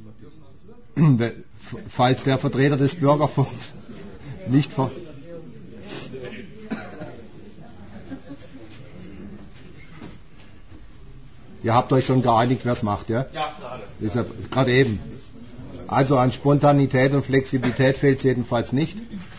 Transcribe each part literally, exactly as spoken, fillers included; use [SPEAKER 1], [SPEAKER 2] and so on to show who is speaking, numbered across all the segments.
[SPEAKER 1] Falls der Vertreter des Bürgerfunks nicht ver... Ihr habt euch schon geeinigt, wer es macht, ja?
[SPEAKER 2] Ja, gerade.
[SPEAKER 1] Ist ja gerade eben. Also an Spontanität und Flexibilität fehlt es jedenfalls nicht.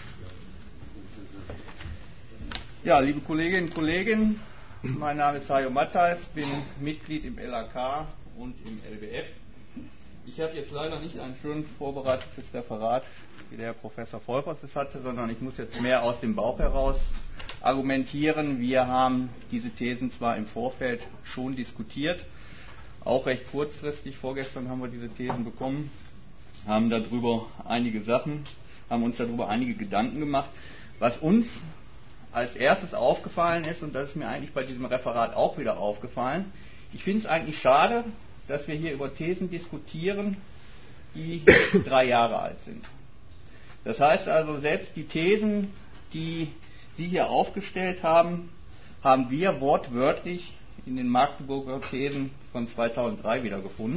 [SPEAKER 2] Ja, liebe Kolleginnen und Kollegen, mein Name ist Hajo Matthijs, bin Mitglied im L A K und im L B F. Ich habe jetzt leider nicht ein schön vorbereitetes Referat, wie der Herr Professor Volpers es hatte, sondern ich muss jetzt mehr aus dem Bauch heraus argumentieren. Wir haben diese Thesen zwar im Vorfeld schon diskutiert, auch recht kurzfristig, vorgestern haben wir diese Thesen bekommen, haben darüber einige Sachen, haben uns darüber einige Gedanken gemacht. Was uns als erstes aufgefallen ist, und das ist mir eigentlich bei diesem Referat auch wieder aufgefallen, ich finde es eigentlich schade, dass wir hier über Thesen diskutieren, die drei Jahre alt sind. Das heißt also, selbst die Thesen, die Sie hier aufgestellt haben, haben wir wortwörtlich in den Magdeburger Thesen von zweitausenddrei wiedergefunden.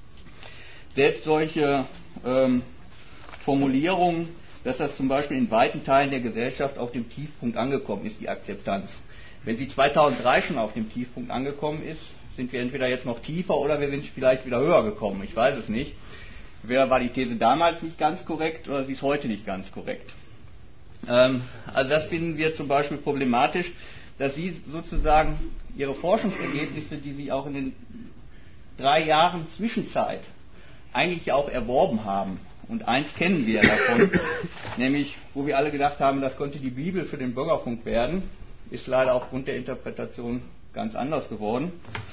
[SPEAKER 2] Selbst solche ähm, Formulierungen, dass das zum Beispiel in weiten Teilen der Gesellschaft auf dem Tiefpunkt angekommen ist, die Akzeptanz. Wenn sie zweitausenddrei schon auf dem Tiefpunkt angekommen ist, sind wir entweder jetzt noch tiefer oder wir sind vielleicht wieder höher gekommen. Ich weiß es nicht. Entweder war die These damals nicht ganz korrekt oder sie ist heute nicht ganz korrekt. Ähm, also das finden wir zum Beispiel problematisch, dass Sie sozusagen Ihre Forschungsergebnisse, die Sie auch in den drei Jahren Zwischenzeit eigentlich ja auch erworben haben, und eins kennen wir davon, nämlich wo wir alle gedacht haben, das könnte die Bibel für den Bürgerfunk werden, ist leider aufgrund der Interpretation ganz anders geworden,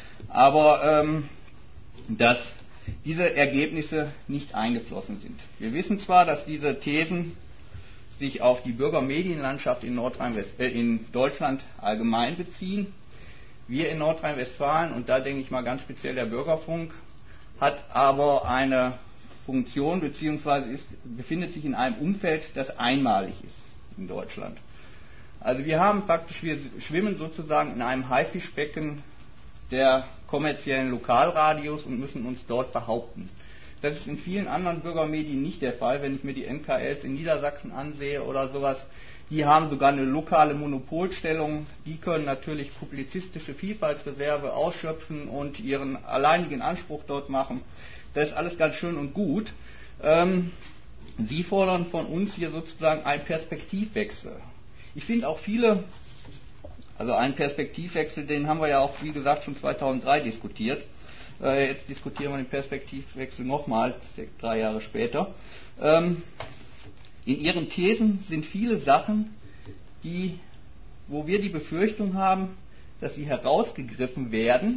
[SPEAKER 2] aber ähm, dass diese Ergebnisse nicht eingeflossen sind. Wir wissen zwar, dass diese Thesen sich auf die Bürgermedienlandschaft in, Nordrhein-West- äh, in Deutschland allgemein beziehen. Wir in Nordrhein-Westfalen, und da denke ich mal ganz speziell der Bürgerfunk, hat aber eine Funktion bzw. Ist, befindet sich in einem Umfeld, das einmalig ist in Deutschland. Also wir haben praktisch, wir schwimmen sozusagen in einem Haifischbecken der kommerziellen Lokalradios und müssen uns dort behaupten. Das ist in vielen anderen Bürgermedien nicht der Fall. Wenn ich mir die N K Ls in Niedersachsen ansehe oder sowas, die haben sogar eine lokale Monopolstellung. Die können natürlich publizistische Vielfaltsreserve ausschöpfen und ihren alleinigen Anspruch dort machen. Das ist alles ganz schön und gut. Ähm, Sie fordern von uns hier sozusagen einen Perspektivwechsel. Ich finde auch viele, also einen Perspektivwechsel, den haben wir ja auch, wie gesagt, schon zweitausenddrei diskutiert. Äh, jetzt diskutieren wir den Perspektivwechsel nochmal, drei Jahre später. Ähm, in Ihren Thesen sind viele Sachen, die, wo wir die Befürchtung haben, dass sie herausgegriffen werden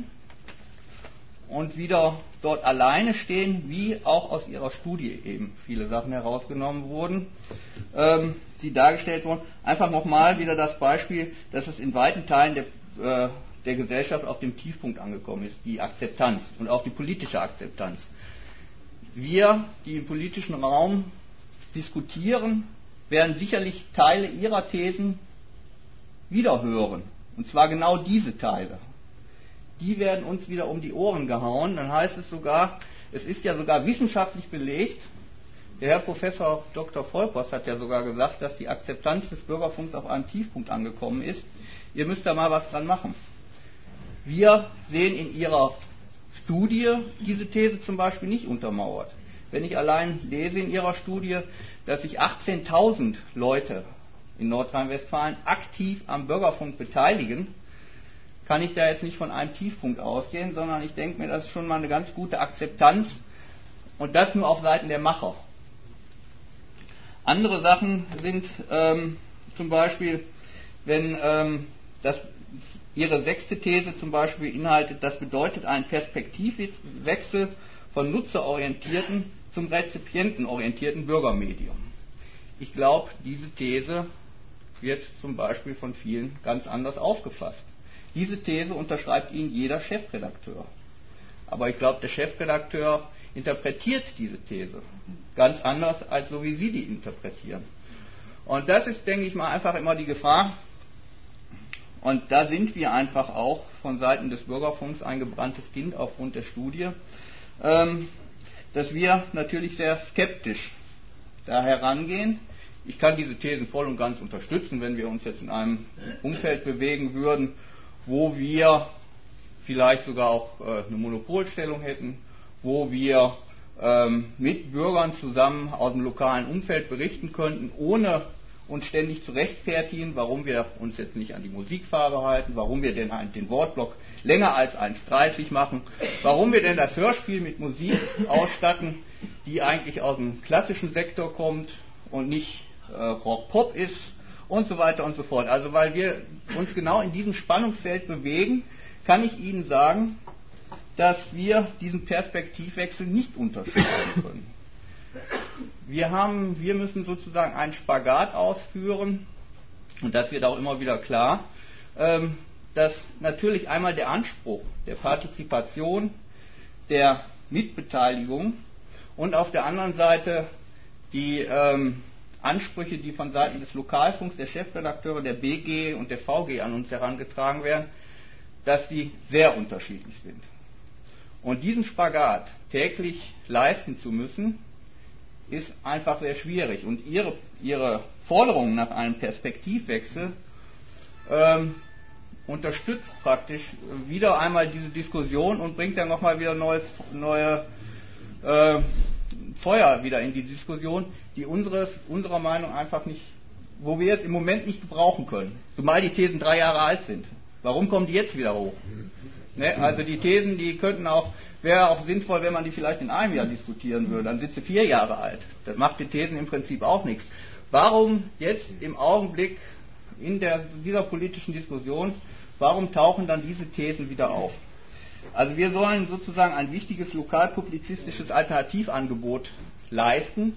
[SPEAKER 2] und wieder dort alleine stehen, wie auch aus Ihrer Studie eben viele Sachen herausgenommen wurden, ähm, die dargestellt wurden. Einfach nochmal wieder das Beispiel, dass es in weiten Teilen der, äh, der Gesellschaft auf dem Tiefpunkt angekommen ist, die Akzeptanz und auch die politische Akzeptanz. Wir, die im politischen Raum diskutieren, werden sicherlich Teile Ihrer Thesen wiederhören. Und zwar genau diese Teile. Die werden uns wieder um die Ohren gehauen. Dann heißt es sogar, es ist ja sogar wissenschaftlich belegt, der Herr Professor Doktor Volpers hat ja sogar gesagt, dass die Akzeptanz des Bürgerfunks auf einem Tiefpunkt angekommen ist. Ihr müsst da mal was dran machen. Wir sehen in Ihrer Studie diese These zum Beispiel nicht untermauert. Wenn ich allein lese in Ihrer Studie, dass sich achtzehntausend Leute in Nordrhein-Westfalen aktiv am Bürgerfunk beteiligen, kann ich da jetzt nicht von einem Tiefpunkt ausgehen, sondern ich denke mir, das ist schon mal eine ganz gute Akzeptanz und das nur auf Seiten der Macher. Andere Sachen sind ähm, zum Beispiel, wenn ähm, das, Ihre sechste These zum Beispiel beinhaltet, das bedeutet einen Perspektivwechsel von nutzerorientierten zum rezipientenorientierten Bürgermedium. Ich glaube, diese These wird zum Beispiel von vielen ganz anders aufgefasst. Diese These unterschreibt Ihnen jeder Chefredakteur. Aber ich glaube, der Chefredakteur interpretiert diese These ganz anders, als so wie Sie die interpretieren. Und das ist, denke ich mal, einfach immer die Gefahr. Und da sind wir einfach auch von Seiten des Bürgerfunks ein gebranntes Kind aufgrund der Studie, ähm, dass wir natürlich sehr skeptisch da herangehen. Ich kann diese Thesen voll und ganz unterstützen, wenn wir uns jetzt in einem Umfeld bewegen würden, wo wir vielleicht sogar auch äh, eine Monopolstellung hätten, wo wir ähm, mit Bürgern zusammen aus dem lokalen Umfeld berichten könnten, ohne uns ständig zu rechtfertigen, warum wir uns jetzt nicht an die Musikfarbe halten, warum wir denn den Wortblock länger als eins dreißig machen, warum wir denn das Hörspiel mit Musik ausstatten, die eigentlich aus dem klassischen Sektor kommt und nicht äh, Rock-Pop ist und so weiter und so fort. Also weil wir uns genau in diesem Spannungsfeld bewegen, kann ich Ihnen sagen, dass wir diesen Perspektivwechsel nicht unterscheiden können. Wir, haben, wir müssen sozusagen einen Spagat ausführen, und das wird auch immer wieder klar, ähm, dass natürlich einmal der Anspruch der Partizipation, der Mitbeteiligung und auf der anderen Seite die ähm, Ansprüche, die von Seiten des Lokalfunks, der Chefredakteure, der B G und der V G an uns herangetragen werden, dass die sehr unterschiedlich sind. Und diesen Spagat täglich leisten zu müssen, ist einfach sehr schwierig. Und Ihre, ihre Forderung nach einem Perspektivwechsel ähm, unterstützt praktisch wieder einmal diese Diskussion und bringt dann nochmal wieder neues, neue äh, Feuer wieder in die Diskussion, die unseres, unserer Meinung einfach nicht, wo wir es im Moment nicht gebrauchen können. Zumal die Thesen drei Jahre alt sind. Warum kommen die jetzt wieder hoch? Ne? Also die Thesen, die könnten auch, wäre auch sinnvoll, wenn man die vielleicht in einem Jahr diskutieren würde. Dann sind sie vier Jahre alt. Das macht den Thesen im Prinzip auch nichts. Warum jetzt im Augenblick in der, dieser politischen Diskussion, warum tauchen dann diese Thesen wieder auf? Also wir sollen sozusagen ein wichtiges lokalpublizistisches Alternativangebot leisten.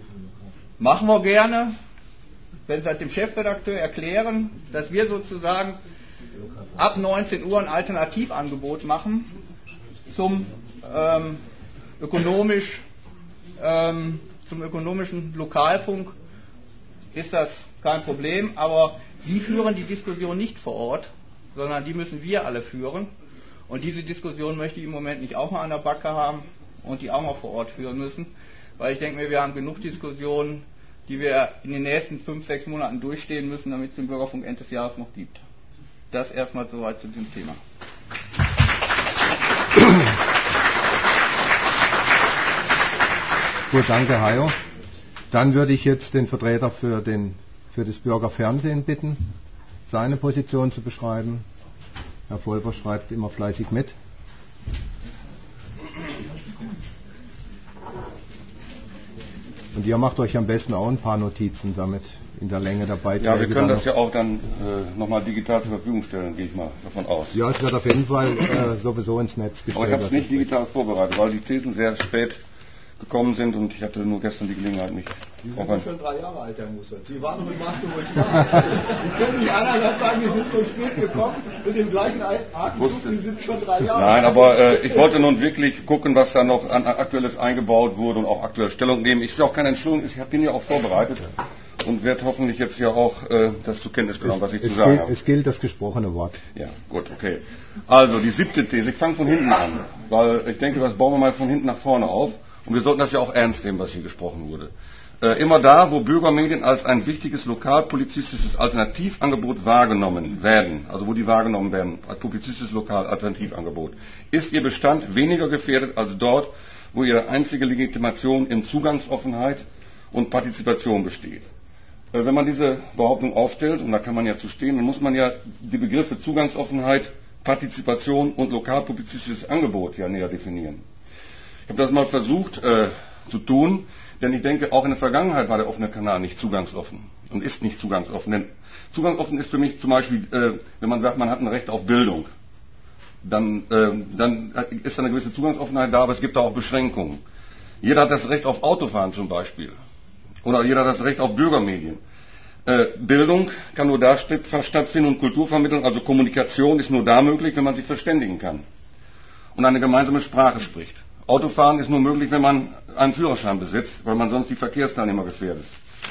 [SPEAKER 2] Machen wir gerne, wenn Sie dem Chefredakteur erklären, dass wir sozusagen ab neunzehn Uhr ein Alternativangebot machen zum ähm, ökonomisch ähm, zum ökonomischen Lokalfunk, ist das kein Problem, aber Sie führen die Diskussion nicht vor Ort, sondern die müssen wir alle führen, und diese Diskussion möchte ich im Moment nicht auch mal an der Backe haben und die auch mal vor Ort führen müssen, weil ich denke mir, wir haben genug Diskussionen, die wir in den nächsten fünf, sechs Monaten durchstehen müssen, damit es den Bürgerfunk Ende des Jahres noch gibt. Das erstmal soweit zu diesem Thema.
[SPEAKER 1] Gut, danke Hajo. Dann würde ich jetzt den Vertreter für, den, für das Bürgerfernsehen bitten, seine Position zu beschreiben. Herr Volper schreibt immer fleißig mit. Und ihr macht euch am besten auch ein paar Notizen damit in der Länge der Beiträge.
[SPEAKER 3] Ja, wir können das ja auch dann äh, nochmal digital zur Verfügung stellen, gehe ich mal davon aus.
[SPEAKER 1] Ja, es wird auf jeden Fall äh, sowieso ins Netz gestellt.
[SPEAKER 3] Aber ich habe es nicht digital vorbereitet, weil die Thesen sehr spät gekommen sind und ich hatte nur gestern die Gelegenheit, mich...
[SPEAKER 4] Sie sind ja schon drei Jahre alt, Herr Mussert. Sie waren noch mit Magdeburg da. Sie können nicht einerseits sagen, Sie sind so spät gekommen, mit dem gleichen Atemzug, Sie sind schon drei Jahre alt.
[SPEAKER 3] Nein, aber äh, ich wollte nun wirklich gucken, was da noch an Aktuelles eingebaut wurde und auch aktuell Stellung nehmen. Ich will auch keine Entschuldigung, ich bin ja auch vorbereitet und werde hoffentlich jetzt ja auch äh, das zur Kenntnis genommen, was ich
[SPEAKER 1] es
[SPEAKER 3] zu sagen
[SPEAKER 1] gilt,
[SPEAKER 3] habe.
[SPEAKER 1] Es gilt das gesprochene Wort.
[SPEAKER 3] Ja, gut, okay. Also, die siebte These. Ich fange von hinten an, weil ich denke, das bauen wir mal von hinten nach vorne auf. Und wir sollten das ja auch ernst nehmen, was hier gesprochen wurde. Äh, immer da, wo Bürgermedien als ein wichtiges lokalpublizistisches Alternativangebot wahrgenommen werden, also wo die wahrgenommen werden, als publizistisches Lokalalternativangebot, ist ihr Bestand weniger gefährdet als dort, wo ihre einzige Legitimation in Zugangsoffenheit und Partizipation besteht. Äh, wenn man diese Behauptung aufstellt, und da kann man ja zu stehen, dann muss man ja die Begriffe Zugangsoffenheit, Partizipation und lokalpublizistisches Angebot ja näher definieren. Ich habe das mal versucht äh, zu tun, denn ich denke, auch in der Vergangenheit war der offene Kanal nicht zugangsoffen und ist nicht zugangsoffen. Denn zugangsoffen ist für mich zum Beispiel, äh, wenn man sagt, man hat ein Recht auf Bildung, dann, äh, dann ist da eine gewisse Zugangsoffenheit da, aber es gibt da auch Beschränkungen. Jeder hat das Recht auf Autofahren zum Beispiel. Oder jeder hat das Recht auf Bürgermedien. Äh, Bildung kann nur da stattfinden und Kulturvermittlung, also Kommunikation ist nur da möglich, wenn man sich verständigen kann und eine gemeinsame Sprache spricht. Autofahren ist nur möglich, wenn man einen Führerschein besitzt, weil man sonst die Verkehrsteilnehmer gefährdet.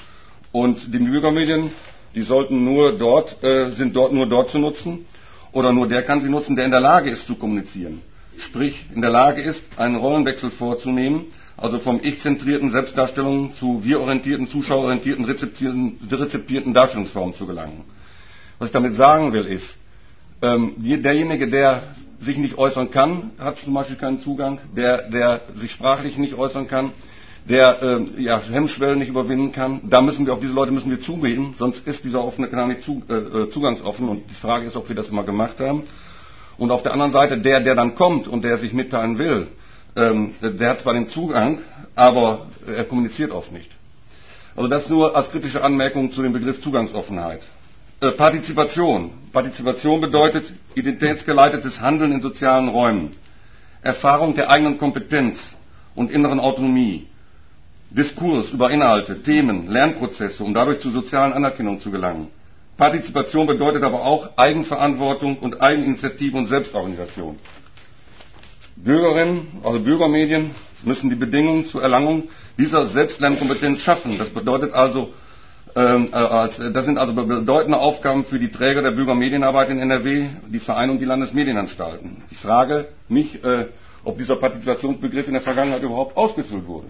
[SPEAKER 3] Und die Bürgermedien, die sollten nur dort, äh, sind dort nur dort zu nutzen, oder nur der kann sie nutzen, der in der Lage ist zu kommunizieren. sprich in der Lage ist, einen Rollenwechsel vorzunehmen, also vom ich-zentrierten Selbstdarstellung zu wir-orientierten, zuschauerorientierten, rezipierten Darstellungsformen zu gelangen. Was ich damit sagen will, ist, ähm, derjenige, der sich nicht äußern kann, hat zum Beispiel keinen Zugang, der, der sich sprachlich nicht äußern kann, der äh, ja, Hemmschwellen nicht überwinden kann, da müssen wir auf diese Leute müssen wir zugehen, sonst ist dieser offene Kanal nicht zu, äh, zugangsoffen, und die Frage ist, ob wir das immer gemacht haben. Und auf der anderen Seite, der, der dann kommt und der sich mitteilen will, ähm, der hat zwar den Zugang, aber er kommuniziert oft nicht. Also das nur als kritische Anmerkung zu dem Begriff Zugangsoffenheit. Äh, Partizipation. Partizipation bedeutet identitätsgeleitetes Handeln in sozialen Räumen, Erfahrung der eigenen Kompetenz und inneren Autonomie, Diskurs über Inhalte, Themen, Lernprozesse, um dadurch zur sozialen Anerkennung zu gelangen. Partizipation bedeutet aber auch Eigenverantwortung und Eigeninitiative und Selbstorganisation. Bürgerinnen, also Bürgermedien, müssen die Bedingungen zur Erlangung dieser Selbstlernkompetenz schaffen. Das bedeutet also, ähm, als, das sind also bedeutende Aufgaben für die Träger der Bürgermedienarbeit in N R W, die Vereine und die Landesmedienanstalten. Ich frage mich, äh, ob dieser Partizipationsbegriff in der Vergangenheit überhaupt ausgefüllt wurde.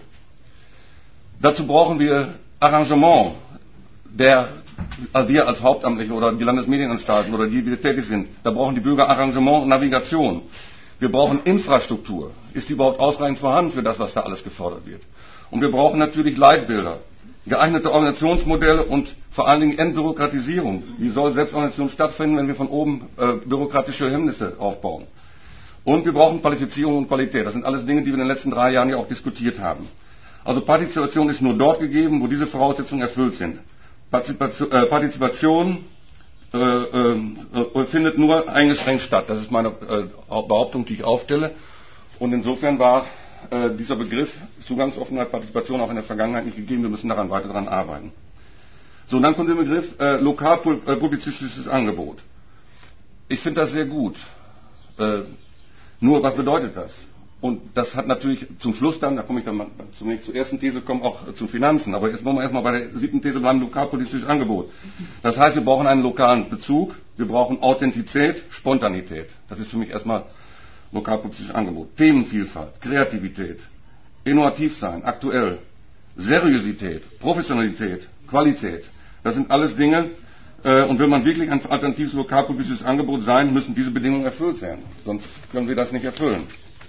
[SPEAKER 3] Dazu brauchen wir Arrangement, der also wir als Hauptamtliche oder die Landesmedienanstalten oder die, die tätig sind, da brauchen die Bürger Arrangement und Navigation. Wir brauchen Infrastruktur. Ist die überhaupt ausreichend vorhanden für das, was da alles gefordert wird? Und wir brauchen natürlich Leitbilder, geeignete Organisationsmodelle und vor allen Dingen Entbürokratisierung. Wie soll Selbstorganisation stattfinden, wenn wir von oben äh, bürokratische Hemmnisse aufbauen? Und wir brauchen Qualifizierung und Qualität. Das sind alles Dinge, die wir in den letzten drei Jahren ja auch diskutiert haben. Also Partizipation ist nur dort gegeben, wo diese Voraussetzungen erfüllt sind. Partizipation, äh, Partizipation äh, äh, findet nur eingeschränkt statt. Das ist meine äh, Behauptung, die ich aufstelle. Und insofern war äh, dieser Begriff Zugangsoffenheit, Partizipation auch in der Vergangenheit nicht gegeben. Wir müssen daran weiter daran arbeiten. So, und dann kommt der Begriff äh, lokalpublizistisches Angebot. Ich finde das sehr gut. Äh, nur, was bedeutet das? Und das hat natürlich zum Schluss dann, da komme ich dann mal zunächst zur ersten These, kommen auch zu Finanzen. Aber jetzt wollen wir erstmal bei der siebten These bleiben, lokalpolitisches Angebot. Das heißt, wir brauchen einen lokalen Bezug, wir brauchen Authentizität, Spontanität. Das ist für mich erstmal lokalpolitisches Angebot. Themenvielfalt, Kreativität, innovativ sein, aktuell, Seriosität, Professionalität, Qualität. Das sind alles Dinge, äh, und will man wirklich ein alternatives lokalpolitisches Angebot sein, müssen diese Bedingungen erfüllt sein. Sonst können wir das nicht erfüllen.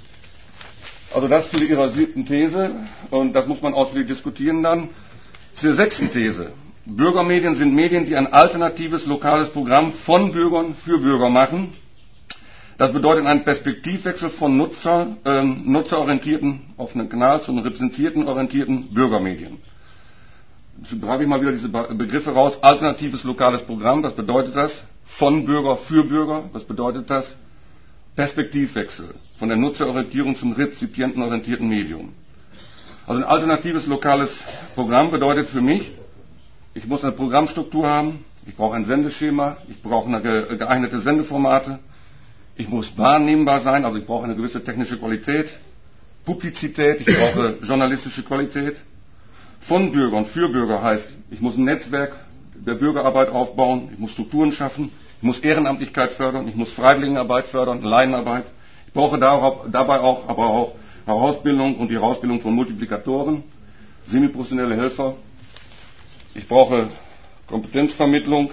[SPEAKER 3] Also das zu Ihrer siebten These, und das muss man ausführlich diskutieren dann. Zur sechsten These. Bürgermedien sind Medien, die ein alternatives lokales Programm von Bürgern für Bürger machen. Das bedeutet einen Perspektivwechsel von Nutzer, äh, nutzerorientierten offenen Kanal zu repräsentierten orientierten Bürgermedien. Jetzt greife ich mal wieder diese Begriffe raus. Alternatives lokales Programm, was bedeutet das? Von Bürger für Bürger, was bedeutet das? Perspektivwechsel von der Nutzerorientierung zum rezipientenorientierten Medium. Also ein alternatives lokales Programm bedeutet für mich, ich muss eine Programmstruktur haben, ich brauche ein Sendeschema, ich brauche eine geeignete Sendeformate, ich muss wahrnehmbar sein, also ich brauche eine gewisse technische Qualität, Publizität, ich brauche journalistische Qualität. Von Bürgern für Bürger heißt, ich muss ein Netzwerk der Bürgerarbeit aufbauen, ich muss Strukturen schaffen, ich muss Ehrenamtlichkeit fördern, ich muss Freiwilligenarbeit fördern, Laienarbeit. Ich brauche dabei auch, aber auch Herausbildung und die Herausbildung von Multiplikatoren, semiprofessionelle Helfer. Ich brauche Kompetenzvermittlung.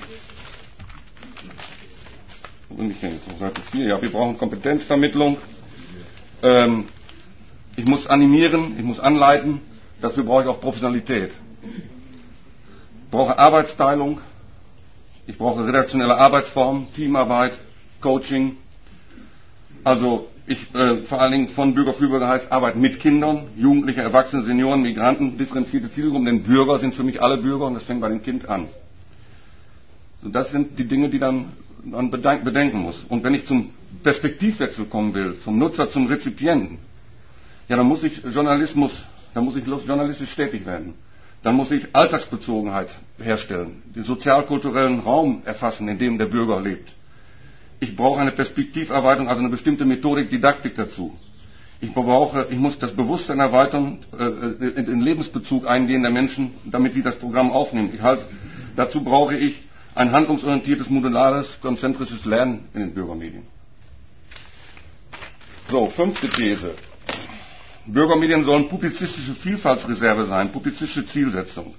[SPEAKER 3] Wo bin ich denn jetzt? Auf Seite vier. Ja, wir brauchen Kompetenzvermittlung. Ähm, ich muss animieren, ich muss anleiten. Dafür brauche ich auch Professionalität. Ich brauche Arbeitsteilung. Ich brauche redaktionelle Arbeitsformen, Teamarbeit, Coaching. Also ich, äh, vor allen Dingen von Bürger für Bürger heißt Arbeit mit Kindern, Jugendliche, Erwachsene, Senioren, Migranten, differenzierte Zielgruppen, denn Bürger sind für mich alle Bürger und das fängt bei dem Kind an. So, das sind die Dinge, die dann man bedenken muss. Und wenn ich zum Perspektivwechsel kommen will, vom Nutzer zum Rezipienten, ja, dann muss ich Journalismus, dann muss ich journalistisch tätig werden. Dann muss ich Alltagsbezogenheit herstellen, den sozialkulturellen Raum erfassen, in dem der Bürger lebt. Ich brauche eine Perspektiverweiterung, also eine bestimmte Methodik, Didaktik dazu. Ich brauche, ich muss das Bewusstsein erweitern, äh, in den Lebensbezug eingehen der Menschen, damit die das Programm aufnehmen. Ich heißt, dazu brauche ich ein handlungsorientiertes, modulares, konzentrisches Lernen in den Bürgermedien. So, fünfte These. Bürgermedien sollen publizistische Vielfaltsreserve sein, publizistische Zielsetzung.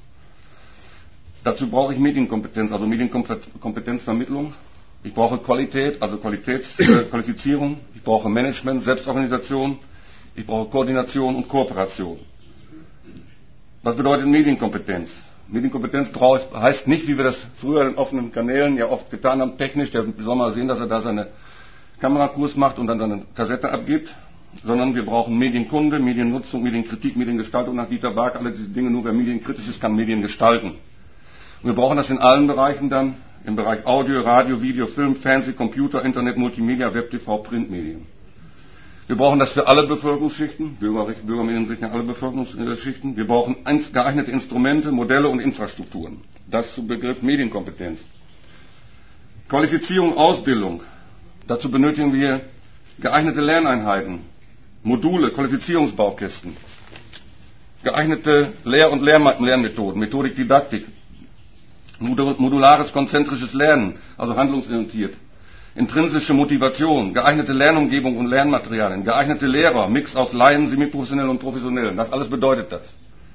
[SPEAKER 3] Dazu brauche ich Medienkompetenz, also Medienkompetenzvermittlung. Ich brauche Qualität, also Qualitätsqualifizierung. Ich brauche Management, Selbstorganisation. Ich brauche Koordination und Kooperation. Was bedeutet Medienkompetenz? Medienkompetenz braucht, heißt nicht, wie wir das früher in offenen Kanälen ja oft getan haben, technisch, der soll mal sehen, dass er da seine Kamerakurs macht und dann seine Kassette abgibt, sondern wir brauchen Medienkunde, Mediennutzung, Medienkritik, Mediengestaltung nach Dieter Bark, alle diese Dinge, nur wer medienkritisch ist, kann Medien gestalten. Und wir brauchen das in allen Bereichen dann, im Bereich Audio, Radio, Video, Film, Fernseh, Computer, Internet, Multimedia, Web, T V, Printmedien. Wir brauchen das für alle Bevölkerungsschichten, Bürger, Bürgermedien sichern alle Bevölkerungsschichten. Wir brauchen geeignete Instrumente, Modelle und Infrastrukturen. Das zum Begriff Medienkompetenz. Qualifizierung, Ausbildung. Dazu benötigen wir geeignete Lerneinheiten, Module, Qualifizierungsbaukästen, geeignete Lehr- und Lernmethoden, Methodik, Didaktik, modulares, konzentrisches Lernen, also handlungsorientiert, intrinsische Motivation, geeignete Lernumgebung und Lernmaterialien, geeignete Lehrer, Mix aus Laien, Semiprofessionellen und Professionellen. Das alles bedeutet das.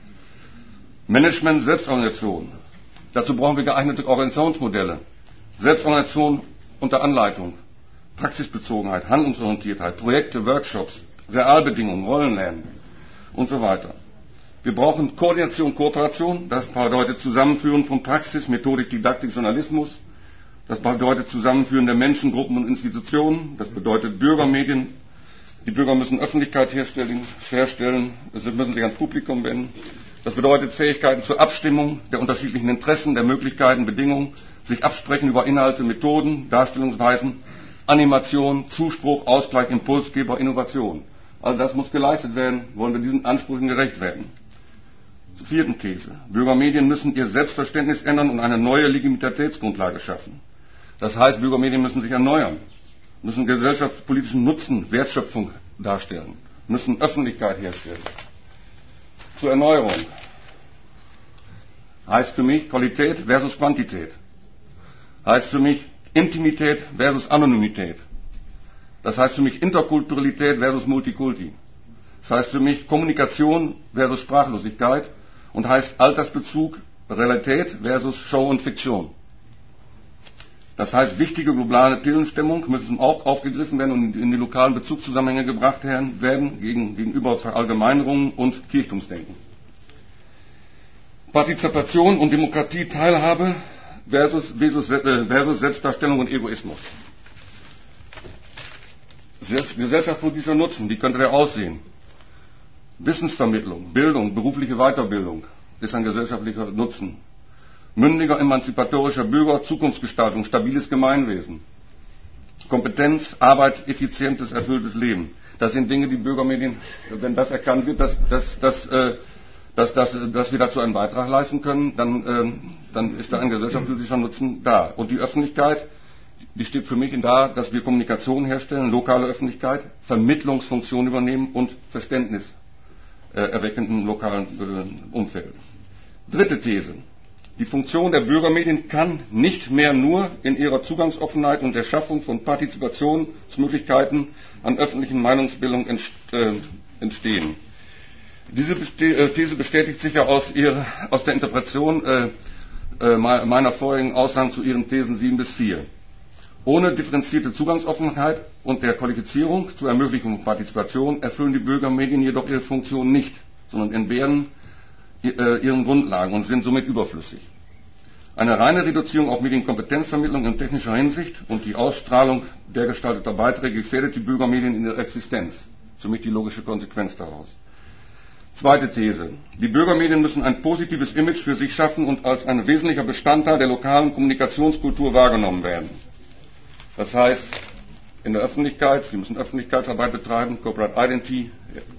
[SPEAKER 3] Management, Selbstorganisation. Dazu brauchen wir geeignete Organisationsmodelle. Selbstorganisation unter Anleitung. Praxisbezogenheit, Handlungsorientiertheit, Projekte, Workshops, Realbedingungen, Rollenlernen und so weiter. Wir brauchen Koordination, Kooperation. Das bedeutet Zusammenführen von Praxis, Methodik, Didaktik, Journalismus. Das bedeutet Zusammenführen der Menschen, Gruppen und Institutionen. Das bedeutet Bürgermedien. Die Bürger müssen Öffentlichkeit herstellen, herstellen. Sie müssen sich ans Publikum wenden. Das bedeutet Fähigkeiten zur Abstimmung der unterschiedlichen Interessen, der Möglichkeiten, Bedingungen, sich absprechen über Inhalte, Methoden, Darstellungsweisen, Animation, Zuspruch, Ausgleich, Impulsgeber, Innovation. All das muss geleistet werden, wollen wir diesen Ansprüchen gerecht werden. Zur vierten These. Bürgermedien müssen ihr Selbstverständnis ändern und eine neue Legitimitätsgrundlage schaffen. Das heißt, Bürgermedien müssen sich erneuern, müssen gesellschaftspolitischen Nutzen, Wertschöpfung darstellen, müssen Öffentlichkeit herstellen. Zur Erneuerung heißt für mich Qualität versus Quantität. Heißt für mich Intimität versus Anonymität. Das heißt für mich Interkulturalität versus Multikulti. Das heißt für mich Kommunikation versus Sprachlosigkeit und heißt Altersbezug, Realität versus Show und Fiktion. Das heißt, wichtige globale Themenstimmung müssen auch aufgegriffen werden und in die lokalen Bezugszusammenhänge gebracht werden, gegenüber Verallgemeinerungen und Kirchtumsdenken. Partizipation und Demokratie, Teilhabe versus, versus, versus Selbstdarstellung und Egoismus. Gesellschaftspolitischer Nutzen, wie könnte der aussehen? Wissensvermittlung, Bildung, berufliche Weiterbildung ist ein gesellschaftlicher Nutzen. Mündiger, emanzipatorischer Bürger, Zukunftsgestaltung, stabiles Gemeinwesen. Kompetenz, Arbeit, effizientes, erfülltes Leben. Das sind Dinge, die Bürgermedien, wenn das erkannt wird, dass, dass, dass, äh, dass, dass, dass wir dazu einen Beitrag leisten können, dann, äh, dann ist da ein gesellschaftspolitischer Nutzen da. Und die Öffentlichkeit, die steht für mich da, dass wir Kommunikation herstellen, lokale Öffentlichkeit, Vermittlungsfunktion übernehmen und Verständnis äh, erwecken im lokalen äh, Umfeld. Dritte These. Die Funktion der Bürgermedien kann nicht mehr nur in ihrer Zugangsoffenheit und der Schaffung von Partizipationsmöglichkeiten an öffentlichen Meinungsbildung entstehen. Diese These bestätigt sich ja aus, ihrer, aus der Interpretation äh, meiner vorigen Aussagen zu ihren Thesen sieben bis vier. Ohne differenzierte Zugangsoffenheit und der Qualifizierung zur Ermöglichung von Partizipation erfüllen die Bürgermedien jedoch ihre Funktion nicht, sondern entbehren ihren Grundlagen und sind somit überflüssig. Eine reine Reduzierung auf Medienkompetenzvermittlung in technischer Hinsicht und die Ausstrahlung der gestalteter Beiträge gefährdet die Bürgermedien in ihrer Existenz. Somit die logische Konsequenz daraus. Zweite These. Die Bürgermedien müssen ein positives Image für sich schaffen und als ein wesentlicher Bestandteil der lokalen Kommunikationskultur wahrgenommen werden. Das heißt, in der Öffentlichkeit, sie müssen Öffentlichkeitsarbeit betreiben, Corporate Identity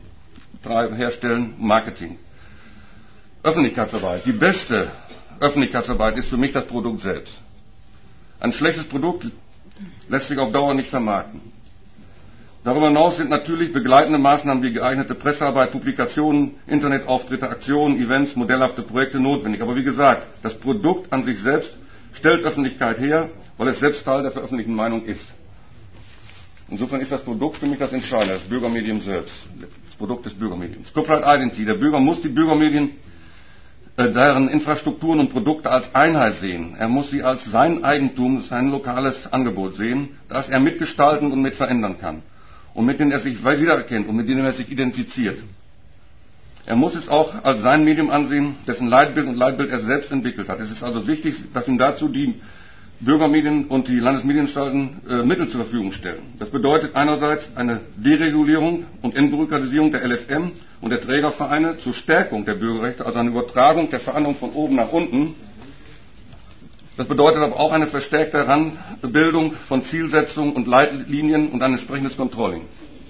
[SPEAKER 3] herstellen, Marketing. Öffentlichkeitsarbeit. Die beste Öffentlichkeitsarbeit ist für mich das Produkt selbst. Ein schlechtes Produkt lässt sich auf Dauer nicht vermarkten. Darüber hinaus sind natürlich begleitende Maßnahmen wie geeignete Pressearbeit, Publikationen, Internetauftritte, Aktionen, Events, modellhafte Projekte notwendig. Aber wie gesagt, das Produkt an sich selbst stellt Öffentlichkeit her, weil es selbst Teil der veröffentlichten Meinung ist. Insofern ist das Produkt für mich das Entscheidende, das Bürgermedium selbst, das Produkt des Bürgermediums. Corporate Identity, der Bürger muss die Bürgermedien, äh, deren Infrastrukturen und Produkte als Einheit sehen. Er muss sie als sein Eigentum, sein lokales Angebot sehen, das er mitgestalten und mit verändern kann und mit denen er sich wiedererkennt und mit denen er sich identifiziert. Er muss es auch als sein Medium ansehen, dessen Leitbild und Leitbild er selbst entwickelt hat. Es ist also wichtig, dass ihm dazu die Bürgermedien und die Landesmedienanstalten äh, Mittel zur Verfügung stellen. Das bedeutet einerseits eine Deregulierung und Entbürokratisierung der L F M und der Trägervereine zur Stärkung der Bürgerrechte, also eine Übertragung der Verantwortung von oben nach unten. Das bedeutet aber auch eine verstärkte Heranbildung von Zielsetzungen und Leitlinien und ein entsprechendes Controlling.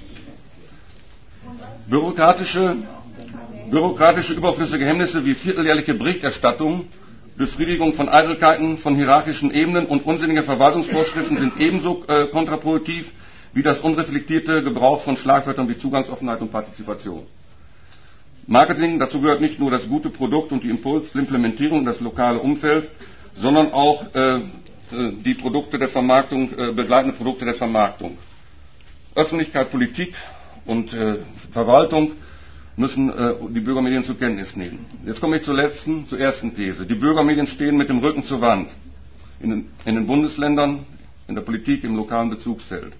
[SPEAKER 3] Bürokratische, bürokratische überflüssige Hemmnisse wie vierteljährliche Berichterstattung, Befriedigung von Eitelkeiten, von hierarchischen Ebenen und unsinnige Verwaltungsvorschriften sind ebenso äh, kontraproduktiv wie das unreflektierte Gebrauch von Schlagwörtern wie Zugangsoffenheit und Partizipation. Marketing, dazu gehört nicht nur das gute Produkt und die Impulsimplementierung in das lokale Umfeld, sondern auch äh, die Produkte der Vermarktung, äh, begleitende Produkte der Vermarktung. Öffentlichkeit, Politik und äh, Verwaltung müssen äh, die Bürgermedien zur Kenntnis nehmen. Jetzt komme ich zur letzten, zur ersten These. Die Bürgermedien stehen mit dem Rücken zur Wand. In den, in den Bundesländern, in der Politik, im lokalen Bezugsfeld.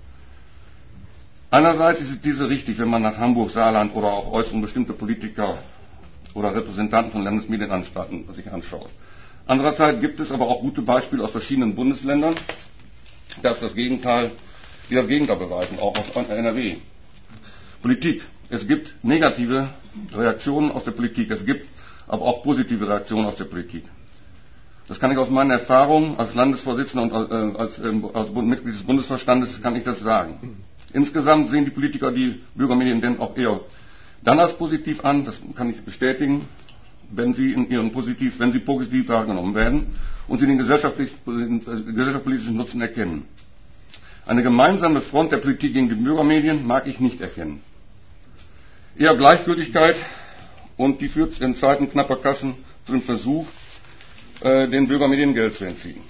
[SPEAKER 3] Einerseits ist diese richtig, wenn man nach Hamburg, Saarland oder auch äußeren bestimmte Politiker oder Repräsentanten von Landesmedienanstalten sich anschaut. Andererseits gibt es aber auch gute Beispiele aus verschiedenen Bundesländern, dass das Gegenteil, die das Gegenteil beweisen, auch aus N R W. Politik. Es gibt negative Reaktionen aus der Politik, es gibt aber auch positive Reaktionen aus der Politik. Das kann ich aus meiner Erfahrung als Landesvorsitzender und äh, als, äh, als Mitglied des Bundesvorstandes kann ich das sagen. Insgesamt sehen die Politiker die Bürgermedien denn auch eher dann als positiv an, das kann ich bestätigen, wenn sie in ihren positiv, wenn sie positiv wahrgenommen werden und sie den gesellschaftlich, äh, gesellschaftspolitischen Nutzen erkennen. Eine gemeinsame Front der Politik gegen die Bürgermedien mag ich nicht erkennen. Eher Gleichgültigkeit, und die führt in Zeiten knapper Kassen zu dem Versuch, äh, den Bürgermedien Geld zu entziehen.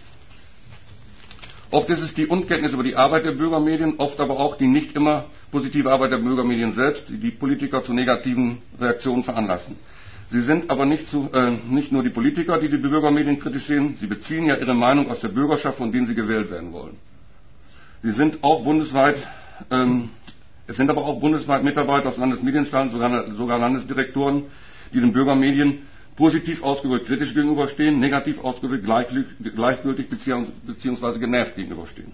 [SPEAKER 3] Oft ist es die Unkenntnis über die Arbeit der Bürgermedien, oft aber auch die nicht immer positive Arbeit der Bürgermedien selbst, die die Politiker zu negativen Reaktionen veranlassen. Sie sind aber nicht, zu, äh, nicht nur die Politiker, die die Bürgermedien kritisieren, sie beziehen ja ihre Meinung aus der Bürgerschaft, von denen sie gewählt werden wollen. Sie sind auch bundesweit ähm, Es sind aber auch bundesweit Mitarbeiter aus Landesmedienanstalten, sogar, sogar Landesdirektoren, die den Bürgermedien positiv ausgedrückt kritisch gegenüberstehen, negativ ausgedrückt gleichgültig bzw. genervt gegenüberstehen.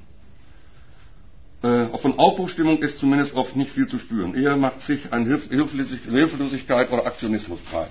[SPEAKER 3] Äh, von Aufbruchstimmung ist zumindest oft nicht viel zu spüren. Eher macht sich eine Hilf Hilflosigkeit oder Aktionismus breit.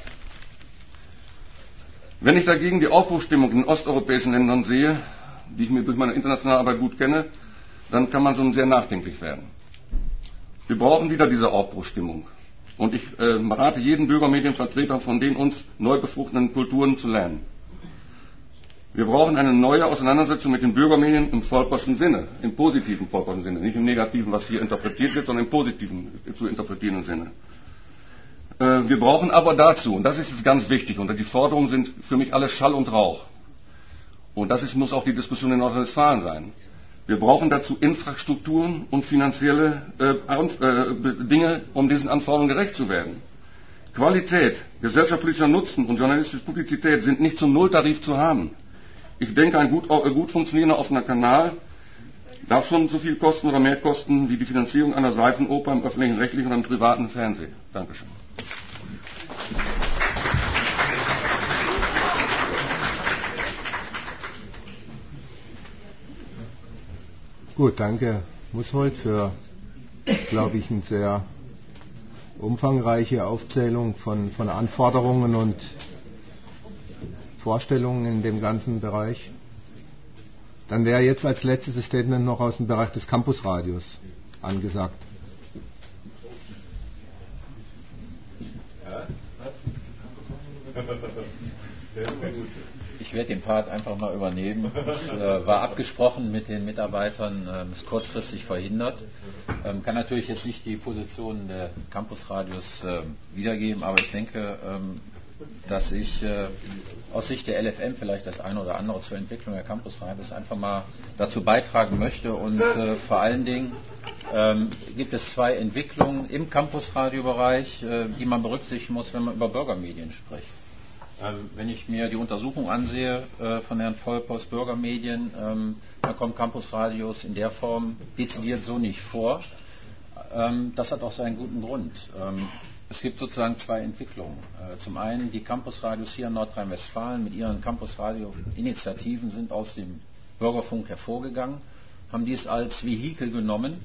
[SPEAKER 3] Wenn ich dagegen die Aufbruchstimmung in den osteuropäischen Ländern sehe, die ich mir durch meine internationale Arbeit gut kenne, dann kann man schon sehr nachdenklich werden. Wir brauchen wieder diese Aufbruchsstimmung. Und ich äh, rate jeden Bürgermedienvertreter, von den uns neu befruchteten Kulturen zu lernen. Wir brauchen eine neue Auseinandersetzung mit den Bürgermedien im Volkbarschen Sinne, im positiven Volkbarschen Sinne, nicht im negativen, was hier interpretiert wird, sondern im positiven zu interpretierenden Sinne. Äh, wir brauchen aber dazu, und das ist jetzt ganz wichtig, und die Forderungen sind für mich alle Schall und Rauch. Und das ist, muss auch die Diskussion in Nordrhein-Westfalen sein. Wir brauchen dazu Infrastrukturen und finanzielle äh, äh, Dinge, um diesen Anforderungen gerecht zu werden. Qualität, gesellschaftspolitischer Nutzen und journalistische Publizität sind nicht zum Nulltarif zu haben. Ich denke, ein gut, äh, gut funktionierender offener Kanal darf schon so viel kosten oder mehr kosten wie die Finanzierung einer Seifenoper im öffentlichen, rechtlichen oder im privaten Fernsehen. Dankeschön.
[SPEAKER 1] Gut, danke Mushold für, glaube ich, eine sehr umfangreiche Aufzählung von, von Anforderungen und Vorstellungen in dem ganzen Bereich. Dann wäre jetzt als letztes Statement noch aus dem Bereich des Campusradios angesagt.
[SPEAKER 5] Ich werde den Part einfach mal übernehmen. Es äh, war abgesprochen mit den Mitarbeitern, äh, ist kurzfristig verhindert. Ähm, kann natürlich jetzt nicht die Position der Campusradios äh, wiedergeben, aber ich denke, ähm, dass ich äh, aus Sicht der L F M vielleicht das eine oder andere zur Entwicklung der Campusradios einfach mal dazu beitragen möchte. Und äh, vor allen Dingen ähm, gibt es zwei Entwicklungen im Campusradiobereich, äh, die man berücksichtigen muss, wenn man über Bürgermedien spricht. Ähm, wenn ich mir die Untersuchung ansehe äh, von Herrn Volpers Bürgermedien, ähm, dann kommen Campusradios in der Form dezidiert so nicht vor. Ähm, das hat auch seinen guten Grund. Ähm, Es gibt sozusagen zwei Entwicklungen. Zum einen die Campusradios hier in Nordrhein-Westfalen mit ihren Campusradio-Initiativen sind aus dem Bürgerfunk hervorgegangen, haben dies als Vehikel genommen,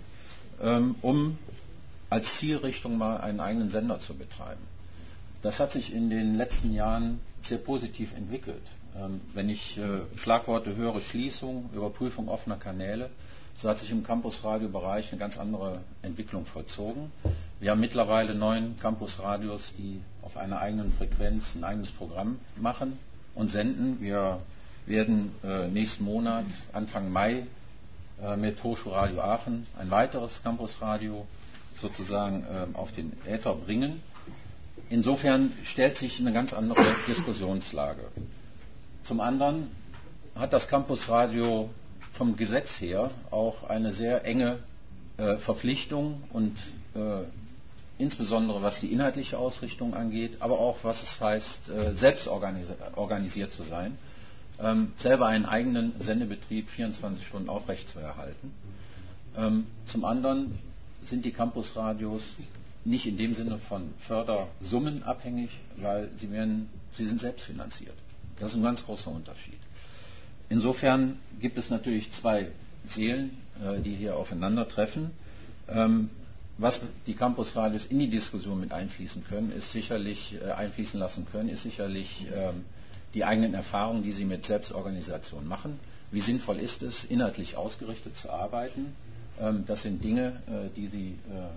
[SPEAKER 5] um als Zielrichtung mal einen eigenen Sender zu betreiben. Das hat sich in den letzten Jahren sehr positiv entwickelt. Wenn ich Schlagworte höre, Schließung, Überprüfung offener Kanäle, so hat sich im Campusradio-Bereich eine ganz andere Entwicklung vollzogen. Wir haben mittlerweile neun Campusradios, die auf einer eigenen Frequenz ein eigenes Programm machen und senden. Wir werden äh, nächsten Monat, Anfang Mai, äh, mit Hochschulradio Aachen ein weiteres Campusradio sozusagen äh, auf den Äther bringen. Insofern stellt sich eine ganz andere Diskussionslage. Zum anderen hat das Campusradio vom Gesetz her auch eine sehr enge äh, Verpflichtung und äh, insbesondere was die inhaltliche Ausrichtung angeht, aber auch was es heißt, äh, selbst organisi- organisiert zu sein, ähm, selber einen eigenen Sendebetrieb vierundzwanzig Stunden aufrechtzuerhalten. Ähm, zum anderen sind die Campusradios nicht in dem Sinne von Fördersummen abhängig, weil sie, werden, sie sind selbstfinanziert. Das ist ein ganz großer Unterschied. Insofern gibt es natürlich zwei Seelen, äh, die hier aufeinandertreffen. Ähm, was die Campusradios in die Diskussion mit einfließen können, ist sicherlich äh, einfließen lassen können, ist sicherlich ähm, die eigenen Erfahrungen, die sie mit Selbstorganisation machen. Wie sinnvoll ist es, inhaltlich ausgerichtet zu arbeiten? Ähm, das sind Dinge, äh, die sie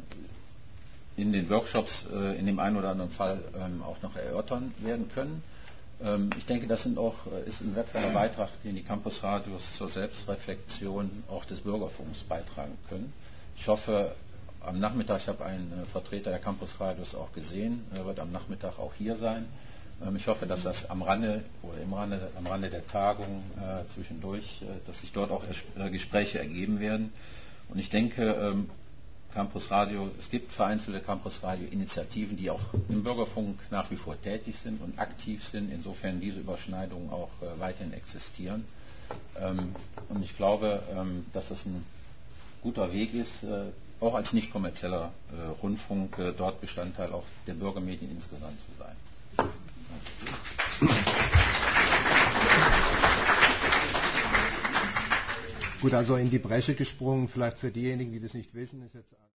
[SPEAKER 5] äh, in den Workshops äh, in dem einen oder anderen Fall ähm, auch noch erörtern werden können. Ich denke, das sind auch, ist ein wertvoller Beitrag, den die Campusradios zur Selbstreflexion auch des Bürgerfunks beitragen können. Ich hoffe, am Nachmittag, ich habe einen Vertreter der Campusradios auch gesehen, er wird am Nachmittag auch hier sein. Ich hoffe, dass das am Rande oder im Rande, am Rande der Tagung äh, zwischendurch, äh, dass sich dort auch äh, Gespräche ergeben werden. Und ich denke, ähm, Campusradio, es gibt vereinzelte Campusradio-Initiativen, die auch im Bürgerfunk nach wie vor tätig sind und aktiv sind, insofern diese Überschneidungen auch äh, weiterhin existieren. Ähm, und ich glaube, ähm, dass das ein guter Weg ist, äh, auch als nicht kommerzieller äh, Rundfunk äh, dort Bestandteil auch der Bürgermedien insgesamt zu sein.
[SPEAKER 1] Gut, also in die Bresche gesprungen, vielleicht für diejenigen, die das nicht wissen, ist jetzt